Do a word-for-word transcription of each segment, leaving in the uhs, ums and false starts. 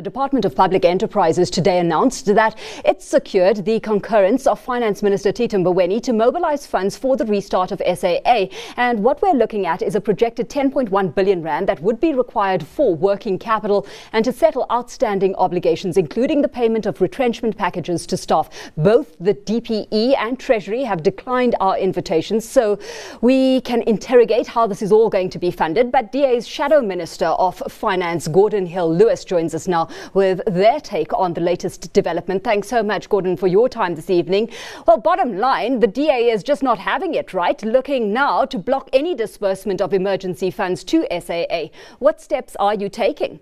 The Department of Public Enterprises today announced that it secured the concurrence of Finance Minister Tito Mboweni to mobilize funds for the restart of S A A. And what we're looking at is a projected ten point one billion rand that would be required for working capital and to settle outstanding obligations, including the payment of retrenchment packages to staff. Both the D P E and Treasury have declined our invitations, so we can interrogate how this is all going to be funded. But D A's Shadow Minister of Finance, Gordon Hill-Lewis, joins us now with their take on the latest development. Thanks so much, Gordon, for your time this evening. Well, bottom line, the D A is just not having it, right? Looking now to block any disbursement of emergency funds to S A A. What steps are you taking?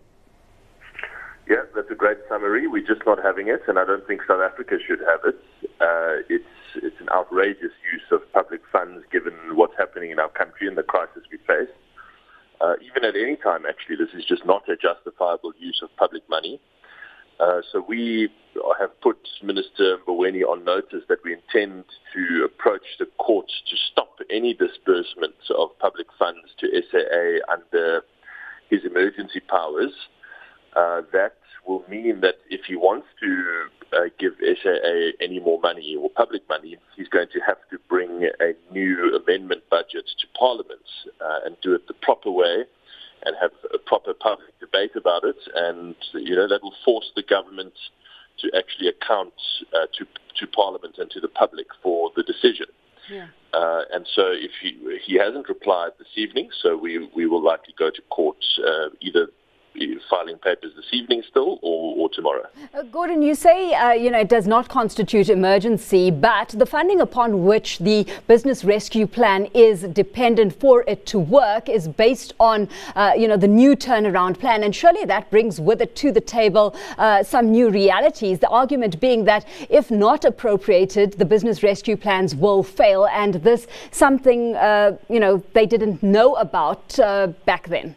Yeah, that's a great summary. We're just not having it, and I don't think South Africa should have it. Uh, it's it's an outrageous use of public funds given what's happening in our country and the crisis we face. Uh, even at any time, actually, this is just not a justifiable use of public money. Uh, so we have put Minister Mboweni on notice that we intend to approach the courts to stop any disbursement of public funds to S A A under his emergency powers. Uh, that will mean that if he wants to uh, give S A A any more money or public money, he's going to have to bring a new amendment budget to Parliament uh, and do it the proper way and have a proper public debate about it. And, you know, that will force the government to actually account uh, to, to Parliament and to the public for the decision. Yeah. Uh, and so if he, he hasn't replied this evening, so we, we will likely go to court uh, either filing papers this evening still or, or tomorrow. Uh, Gordon, you say, uh, you know, it does not constitute emergency, but the funding upon which the business rescue plan is dependent for it to work is based on, uh, you know, the new turnaround plan. And surely that brings with it to the table uh, some new realities. The argument being that if not appropriated, the business rescue plans will fail. And this something, uh, you know, they didn't know about uh, back then.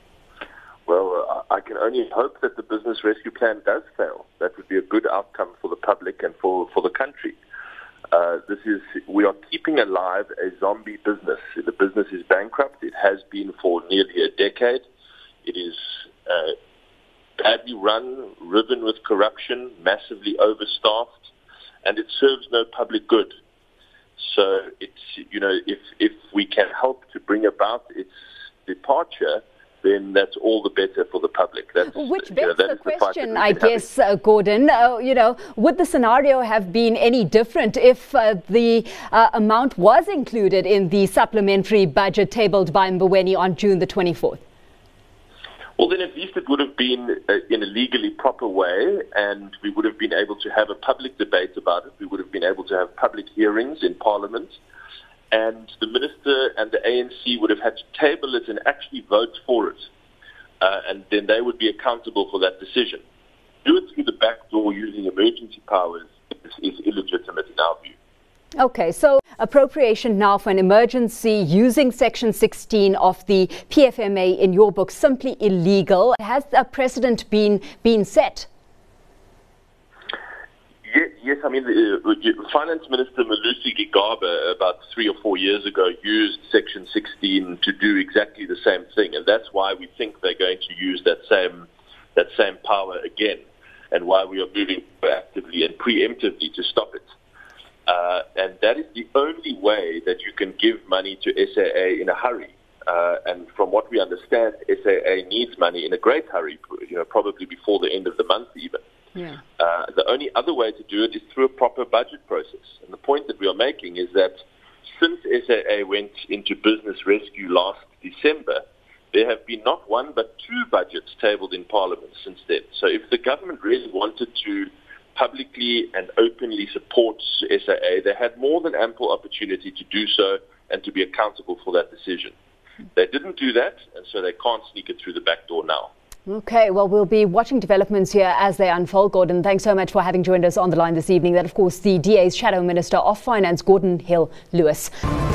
Well, I can only hope that the business rescue plan does fail. That would be a good outcome for the public and for, for the country. Uh, this is we are keeping alive a zombie business. The business is bankrupt. It has been for nearly a decade. It is uh, badly run, riven with corruption, massively overstaffed, and it serves no public good. So, it's you know, if if we can help to bring about its departure, then that's all the better for the public. That's, Which begs you know, the question, I guess, uh, Gordon, uh, you know, would the scenario have been any different if uh, the uh, amount was included in the supplementary budget tabled by Mboweni on June the twenty-fourth? Well, then at least it would have been uh, in a legally proper way, and we would have been able to have a public debate about it. We would have been able to have public hearings in Parliament. And the minister and the A N C would have had to table it and actually vote for it. Uh, and then they would be accountable for that decision. Do it through the back door using emergency powers is, is illegitimate in our view. Okay, so appropriation now for an emergency using Section sixteen of the P F M A in your book simply illegal. Has a precedent been, been set? Yes, I mean, the uh, Finance Minister Malusi Gigaba about three or four years ago used Section sixteen to do exactly the same thing, and that's why we think they're going to use that same that same power again, and why we are moving proactively and preemptively to stop it. Uh, and that is the only way that you can give money to S A A in a hurry. Uh, and from what we understand, S A A needs money in a great hurry, you know, probably before the end of the month even. Yeah. Uh, the only other way to do it is through a proper budget process. And the point that we are making is that since S A A went into business rescue last December, there have been not one but two budgets tabled in Parliament since then. So if the government really wanted to publicly and openly support S A A, they had more than ample opportunity to do so and to be accountable for that decision. They didn't do that, and so they can't sneak it through the back door now. Okay, well, we'll be watching developments here as they unfold. Gordon, thanks so much for having joined us on the line this evening. That, of course, the D A's Shadow Minister of Finance, Gordon Hill-Lewis.